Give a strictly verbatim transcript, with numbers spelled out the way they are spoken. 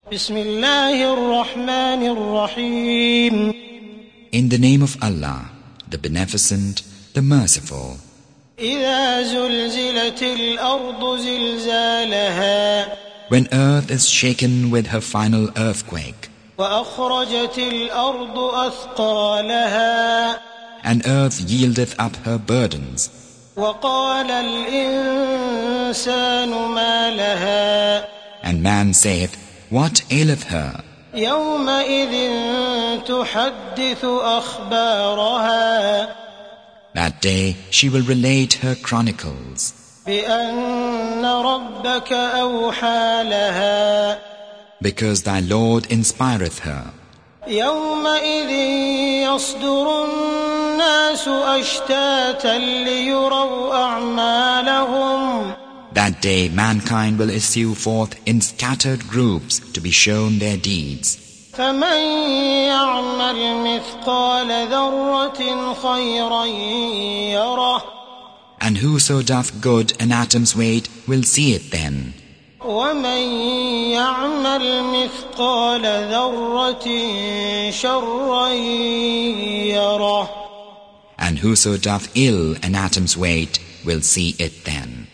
بسم الله الرحمن الرحيم. In the name of Allah, the Beneficent, the Merciful. إذا زلزلت الأرض زلزالها When earth is shaken with her final earthquake, وأخرجت الأرض أثقالها and earth yieldeth up her burdens, وقال الإنسان ما لها and man saith, What aileth her? يومئذ تحدث أخبارها That day she will relate her chronicles, بأن ربك أوحى لها because thy Lord inspireth her. يومئذ يصدر الناس أشتاتا ليروا أعمالهم That day mankind will issue forth in scattered groups to be shown their deeds. فمن يعمل مثقال ذرة خيرا يره And whoso doth good an atom's weight will see it then. ومن يعمل مثقال ذرة شرا يره And whoso doth ill an atom's weight will see it then.